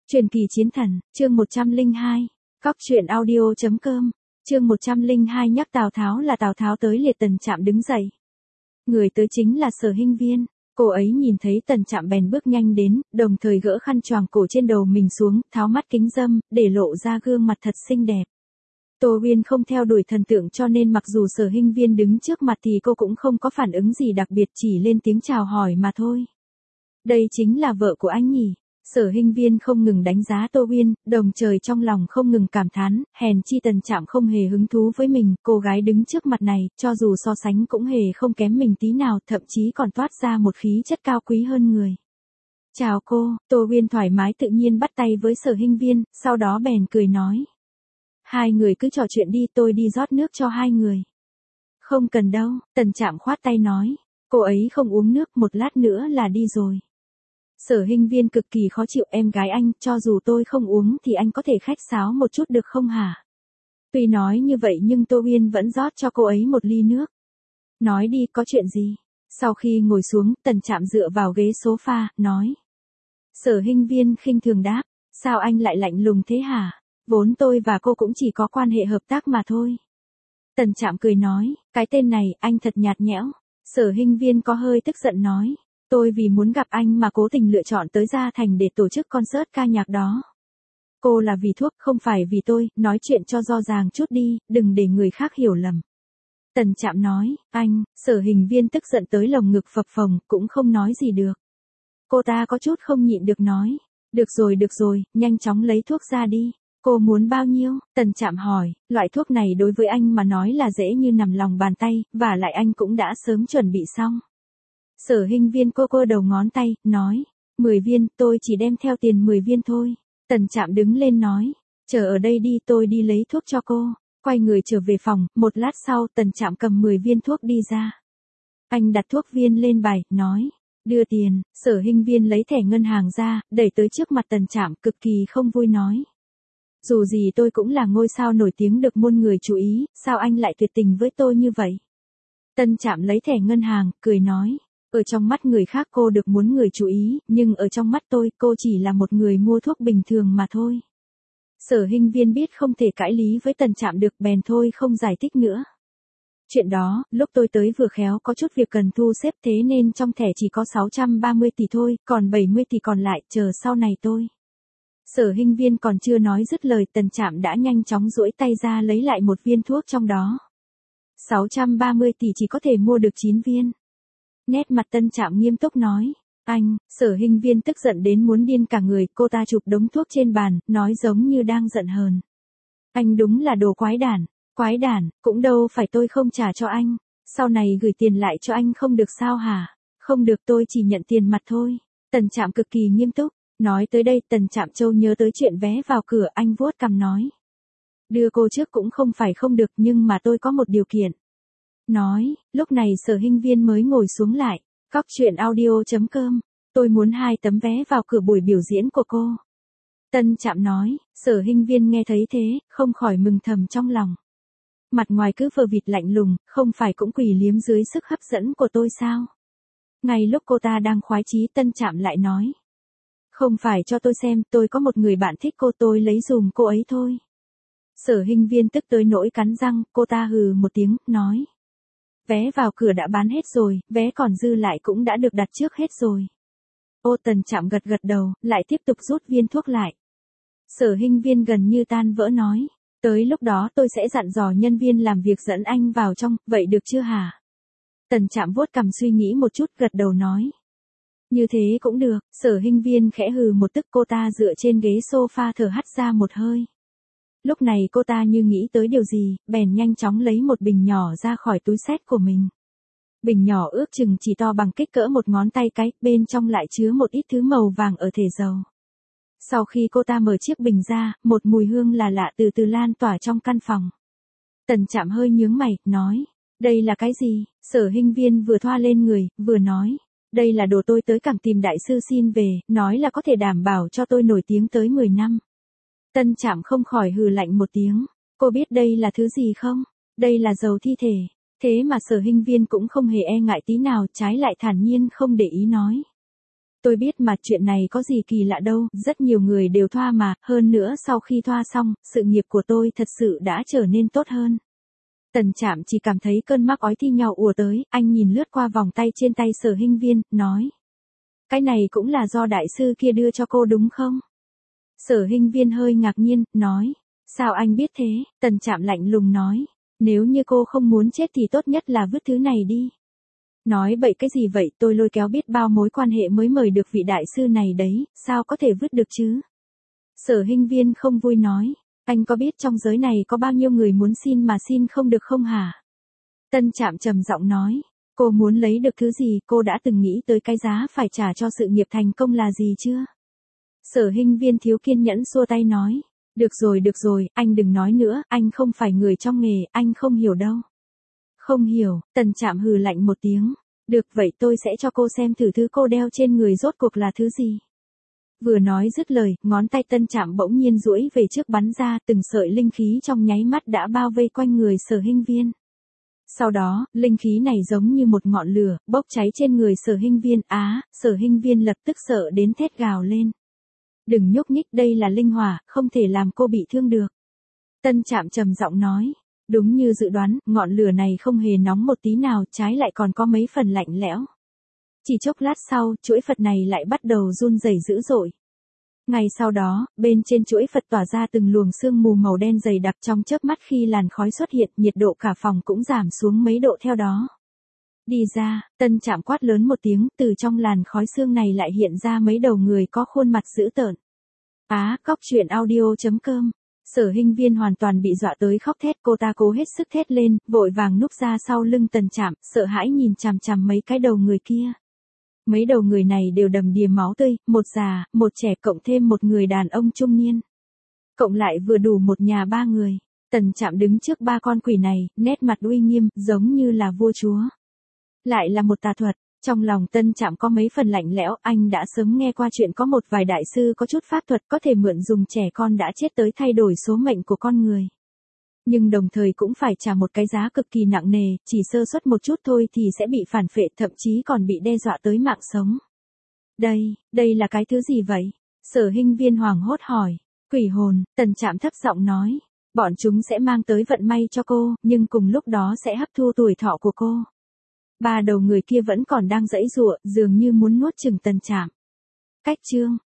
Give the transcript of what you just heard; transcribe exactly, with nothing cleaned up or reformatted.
Truyền kỳ chiến thần, chương một trăm lẻ hai, cóc truyện audio chấm com, chương một trăm lẻ hai nhắc Tào Tháo là Tào Tháo tới liệt Tần Trạm đứng dậy. Người tới chính là Sở Hinh Viên, cô ấy nhìn thấy Tần Trạm bèn bước nhanh đến, đồng thời gỡ khăn choàng cổ trên đầu mình xuống, tháo mắt kính râm, để lộ ra gương mặt thật xinh đẹp. Tô Uyên không theo đuổi thần tượng cho nên mặc dù Sở Hinh Viên đứng trước mặt thì cô cũng không có phản ứng gì đặc biệt, chỉ lên tiếng chào hỏi mà thôi. Đây chính là vợ của anh nhỉ? Sở Hinh Viên không ngừng đánh giá Tô Uyên, đồng thời trong lòng không ngừng cảm thán, hèn chi Tần Trạm không hề hứng thú với mình, cô gái đứng trước mặt này, cho dù so sánh cũng hề không kém mình tí nào, thậm chí còn toát ra một khí chất cao quý hơn người. Chào cô, Tô Uyên thoải mái tự nhiên bắt tay với Sở Hinh Viên, sau đó bèn cười nói. Hai người cứ trò chuyện đi, tôi đi rót nước cho hai người. Không cần đâu, Tần Trạm khoát tay nói, cô ấy không uống nước, một lát nữa là đi rồi. Sở Hinh Viên cực kỳ khó chịu, em gái anh, cho dù tôi không uống thì anh có thể khách sáo một chút được không hả? Tuy nói như vậy nhưng Tô Uyên vẫn rót cho cô ấy một ly nước. Nói đi, có chuyện gì? Sau khi ngồi xuống, Tần Trạm dựa vào ghế sofa, nói. Sở Hinh Viên khinh thường đáp, sao anh lại lạnh lùng thế hả? Vốn tôi và cô cũng chỉ có quan hệ hợp tác mà thôi. Tần Trạm cười nói, cái tên này, anh thật nhạt nhẽo. Sở Hinh Viên có hơi tức giận nói. Tôi vì muốn gặp anh mà cố tình lựa chọn tới Gia Thành để tổ chức concert ca nhạc đó. Cô là vì thuốc, không phải vì tôi, nói chuyện cho rõ ràng chút đi, đừng để người khác hiểu lầm. Tần Trạm nói, anh, Sở Hinh Viên tức giận tới lồng ngực phập phồng, cũng không nói gì được. Cô ta có chút không nhịn được nói, được rồi được rồi, nhanh chóng lấy thuốc ra đi. Cô muốn bao nhiêu? Tần Trạm hỏi, loại thuốc này đối với anh mà nói là dễ như nằm lòng bàn tay, và lại anh cũng đã sớm chuẩn bị xong. Sở Hinh Viên cô cô đầu ngón tay, nói, mười viên, tôi chỉ đem theo tiền mười viên thôi. Tần Trạm đứng lên nói, chờ ở đây đi, tôi đi lấy thuốc cho cô. Quay người trở về phòng, một lát sau Tần Trạm cầm mười viên thuốc đi ra. Anh đặt thuốc viên lên bài, nói, đưa tiền. Sở Hinh Viên lấy thẻ ngân hàng ra, đẩy tới trước mặt Tần Trạm, cực kỳ không vui nói. Dù gì tôi cũng là ngôi sao nổi tiếng được muôn người chú ý, sao anh lại tuyệt tình với tôi như vậy? Tần Trạm lấy thẻ ngân hàng, cười nói. Ở trong mắt người khác cô được muốn người chú ý, nhưng ở trong mắt tôi, cô chỉ là một người mua thuốc bình thường mà thôi. Sở Hinh Viên biết không thể cãi lý với Tần Trạm được, bèn thôi không giải thích nữa. Chuyện đó, lúc tôi tới vừa khéo có chút việc cần thu xếp, thế nên trong thẻ chỉ có sáu trăm ba mươi tỷ thôi, còn bảy mươi tỷ còn lại, chờ sau này tôi. Sở Hinh Viên còn chưa nói dứt lời, Tần Trạm đã nhanh chóng duỗi tay ra lấy lại một viên thuốc trong đó. sáu trăm ba mươi tỷ chỉ có thể mua được chín viên. Nét mặt Tần Trạm nghiêm túc nói, anh. Sở Hinh Viên tức giận đến muốn điên cả người, cô ta chụp đống thuốc trên bàn, nói giống như đang giận hờn. Anh đúng là đồ quái đản, quái đản, cũng đâu phải tôi không trả cho anh, sau này gửi tiền lại cho anh không được sao hả? Không được, tôi chỉ nhận tiền mặt thôi. Tần Trạm cực kỳ nghiêm túc, nói tới đây Tần Trạm Châu nhớ tới chuyện vé vào cửa, anh vuốt cằm nói. Đưa cô trước cũng không phải không được, nhưng mà tôi có một điều kiện. Nói, lúc này Sở Hinh Viên mới ngồi xuống lại, cóc truyện audio chấm com, tôi muốn hai tấm vé vào cửa buổi biểu diễn của cô. Tần Trạm nói, Sở Hinh Viên nghe thấy thế, không khỏi mừng thầm trong lòng. Mặt ngoài cứ vờ vịt lạnh lùng, không phải cũng quỳ liếm dưới sức hấp dẫn của tôi sao? Ngay lúc cô ta đang khoái chí, Tần Trạm lại nói. Không phải cho tôi xem, tôi có một người bạn thích cô, tôi lấy dùm cô ấy thôi. Sở Hinh Viên tức tới nỗi cắn răng, cô ta hừ một tiếng, nói. Vé vào cửa đã bán hết rồi, vé còn dư lại cũng đã được đặt trước hết rồi. Ô, Tần Trạm gật gật đầu, lại tiếp tục rút viên thuốc lại. Sở Hinh Viên gần như tan vỡ nói, tới lúc đó tôi sẽ dặn dò nhân viên làm việc dẫn anh vào trong, vậy được chưa hả? Tần Trạm vuốt cằm suy nghĩ một chút, gật đầu nói. Như thế cũng được. Sở Hinh Viên khẽ hừ một tức, cô ta dựa trên ghế sofa thở hắt ra một hơi. Lúc này cô ta như nghĩ tới điều gì, bèn nhanh chóng lấy một bình nhỏ ra khỏi túi xách của mình. Bình nhỏ ước chừng chỉ to bằng kích cỡ một ngón tay cái, bên trong lại chứa một ít thứ màu vàng ở thể dầu. Sau khi cô ta mở chiếc bình ra, một mùi hương là lạ từ từ lan tỏa trong căn phòng. Tần Trạm hơi nhướng mày, nói, đây là cái gì? Sở Hinh Viên vừa thoa lên người, vừa nói, đây là đồ tôi tới cảng tìm đại sư xin về, nói là có thể đảm bảo cho tôi nổi tiếng tới mười năm. Tần Trạm không khỏi hừ lạnh một tiếng, cô biết đây là thứ gì không? Đây là dầu thi thể. Thế mà Sở Hinh Viên cũng không hề e ngại tí nào, trái lại thản nhiên không để ý nói. Tôi biết mà chuyện này có gì kỳ lạ đâu, rất nhiều người đều thoa mà, hơn nữa sau khi thoa xong, sự nghiệp của tôi thật sự đã trở nên tốt hơn. Tần Trạm chỉ cảm thấy cơn mắc ói thi nhau ùa tới, anh nhìn lướt qua vòng tay trên tay Sở Hinh Viên, nói. Cái này cũng là do đại sư kia đưa cho cô đúng không? Sở Hinh Viên hơi ngạc nhiên, nói. Sao anh biết thế? Tần Trạm lạnh lùng nói. Nếu như cô không muốn chết thì tốt nhất là vứt thứ này đi. Nói bậy cái gì vậy, tôi lôi kéo biết bao mối quan hệ mới mời được vị đại sư này đấy, sao có thể vứt được chứ? Sở Hinh Viên không vui nói. Anh có biết trong giới này có bao nhiêu người muốn xin mà xin không được không hả? Tân Trạm trầm giọng nói. Cô muốn lấy được thứ gì, cô đã từng nghĩ tới cái giá phải trả cho sự nghiệp thành công là gì chưa? Sở Hinh Viên thiếu kiên nhẫn xua tay nói. Được rồi được rồi, anh đừng nói nữa, anh không phải người trong nghề, anh không hiểu đâu. Không hiểu, Tần Trạm hừ lạnh một tiếng. Được vậy tôi sẽ cho cô xem thử thứ cô đeo trên người rốt cuộc là thứ gì. Vừa nói dứt lời, ngón tay Tân Trạm bỗng nhiên duỗi về trước bắn ra, từng sợi linh khí trong nháy mắt đã bao vây quanh người Sở Hinh Viên. Sau đó, linh khí này giống như một ngọn lửa, bốc cháy trên người Sở Hinh Viên. Á, Sở Hinh Viên lập tức sợ đến thét gào lên. Đừng nhúc nhích, đây là linh hỏa, không thể làm cô bị thương được. Tân Trạm trầm giọng nói. Đúng như dự đoán, ngọn lửa này không hề nóng một tí nào, trái lại còn có mấy phần lạnh lẽo. Chỉ chốc lát sau, chuỗi Phật này lại bắt đầu run rẩy dữ dội. Ngay sau đó, bên trên chuỗi Phật tỏa ra từng luồng sương mù màu đen dày đặc, trong chớp mắt khi làn khói xuất hiện, nhiệt độ cả phòng cũng giảm xuống mấy độ theo đó. Đi ra, Tân Trạm quát lớn một tiếng, từ trong làn khói sương này lại hiện ra mấy đầu người có khuôn mặt dữ tợn. Á, cóc truyện audio chấm com. Sở Hinh Viên hoàn toàn bị dọa tới khóc thét, cô ta cố hết sức thét lên, vội vàng núp ra sau lưng Tần Trạm, sợ hãi nhìn chằm chằm mấy cái đầu người kia. Mấy đầu người này đều đầm đìa máu tươi, một già, một trẻ cộng thêm một người đàn ông trung niên. Cộng lại vừa đủ một nhà ba người. Tần Trạm đứng trước ba con quỷ này, nét mặt uy nghiêm, giống như là vua chúa. Lại là một tà thuật. Trong lòng Tân Trạm có mấy phần lạnh lẽo, anh đã sớm nghe qua chuyện có một vài đại sư có chút pháp thuật có thể mượn dùng trẻ con đã chết tới thay đổi số mệnh của con người. Nhưng đồng thời cũng phải trả một cái giá cực kỳ nặng nề, chỉ sơ suất một chút thôi thì sẽ bị phản phệ, thậm chí còn bị đe dọa tới mạng sống. Đây, đây là cái thứ gì vậy? Sở Hinh Viên hoảng hốt hỏi. Quỷ hồn, Tần Trạm thấp giọng nói. Bọn chúng sẽ mang tới vận may cho cô, nhưng cùng lúc đó sẽ hấp thu tuổi thọ của cô. Ba đầu người kia vẫn còn đang giãy giụa, dường như muốn nuốt chửng Tần Trạm. Cách chương